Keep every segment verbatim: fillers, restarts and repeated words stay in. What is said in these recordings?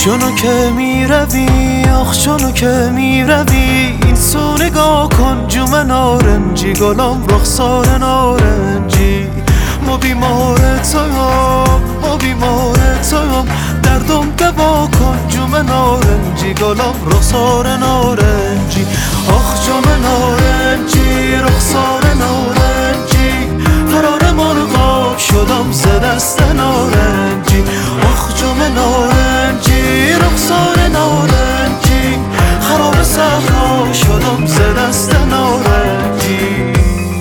چونو که میروی، آخ چونو که میروی، این سو نگاه کن جوم نارنجی، گلم رخسار نارنجی. ما بیمار تویم، ما بیمار تویم، دردم دوا کن جوم نارنجی، گلم رخسار نارنجی. آخ جوم نارنجی، رخسار نارنجی، فرار مرغاب شدم ز دست نارنجی. آخ جوم نارنجی، رخسار نارنجی، خراب صحرا شدم ز دست نارنجی.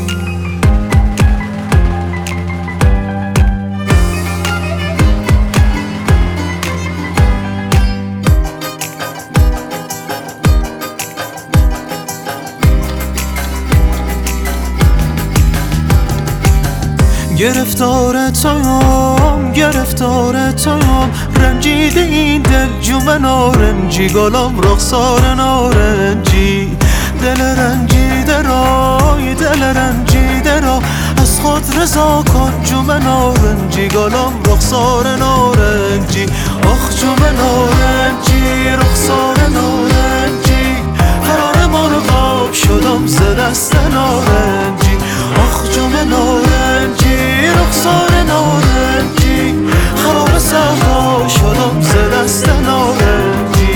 گرفتار تویم، گرفتار تویم، رنجیده این دل جوم نارنجی، گلم رخسار نارنجی. دل رنجیده رای، دل رنجیده را از خود رضا کن جوم نارنجی، گلم رخسار نارنجی. آخ جوم نارنجی، رخسار نارنجی، فرار مرغاب شدم ز دست نارنجی. آخ جوم نارنجی، رخسار نارنجی، خراب صحرا شدم ز دست نارنجی.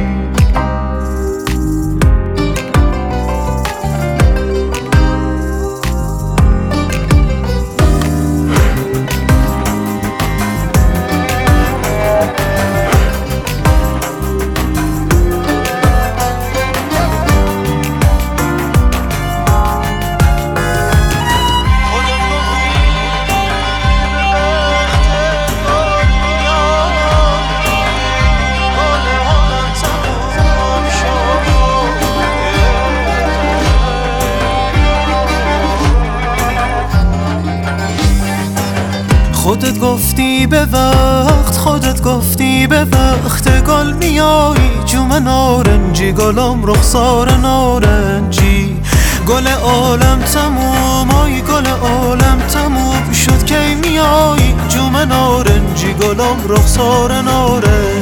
خودت گفتی به وقت، خودت گفتی به وقت، گل میایی جوم نارنجی، گلم رخسار نارنجی. گل عالم تموم، آی گل عالم تموم شد کی میایی جوم نارنجی، گلم رخسار نارنجی.